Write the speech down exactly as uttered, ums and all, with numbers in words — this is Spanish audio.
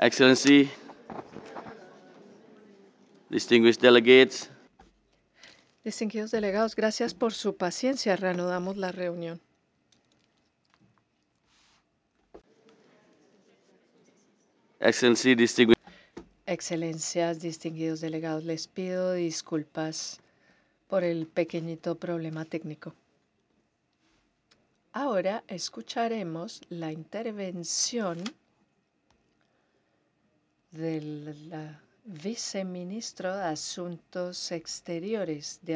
Excellency, distinguished delegates, Distinguidos delegados, gracias por su paciencia. Reanudamos la reunión. Excellency, distinguished Excelencias, distinguidos delegados, les pido disculpas por el pequeñito problema técnico. Ahora escucharemos la intervención del viceministro de Asuntos Exteriores de